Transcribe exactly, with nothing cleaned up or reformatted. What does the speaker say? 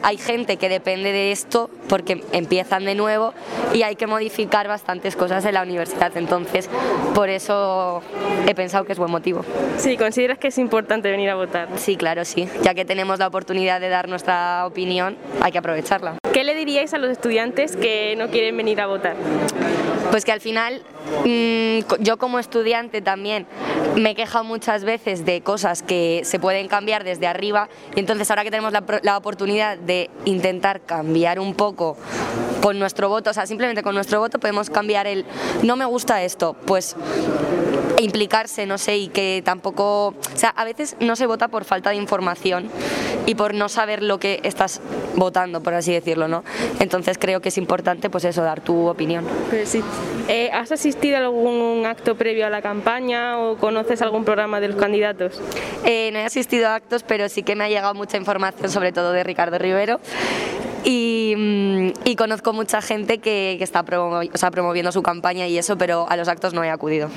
hay gente que depende de esto porque empiezan de nuevo y hay que modificar bastantes cosas en la universidad, entonces por eso he pensado que es buen motivo. Sí, ¿consideras que es importante venir a votar? Sí, claro, sí, ya que tenemos la oportunidad de dar nuestra opinión, hay que aprovecharla. ¿Qué le diríais a los estudiantes que no quieren venir a votar? Pues que al final, mmm, yo como estudiante también me he quejado muchas veces de cosas que se pueden cambiar desde arriba y entonces ahora que tenemos la, la oportunidad de intentar cambiar un poco con nuestro voto, o sea, simplemente con nuestro voto podemos cambiar el no me gusta esto, pues implicarse, no sé, y que tampoco, o sea, a veces no se vota por falta de información y por no saber lo que estás votando, por así decirlo, ¿no? Entonces creo que es importante, pues eso, dar tu opinión. Pues sí. Eh, ¿Has asistido a algún acto previo a la campaña o conoces algún programa de los candidatos? Eh, no he asistido a actos, pero sí que me ha llegado mucha información, sobre todo de Ricardo Rivero. Y, y conozco mucha gente que, que está promovi- o sea, promoviendo su campaña y eso, pero a los actos no he acudido.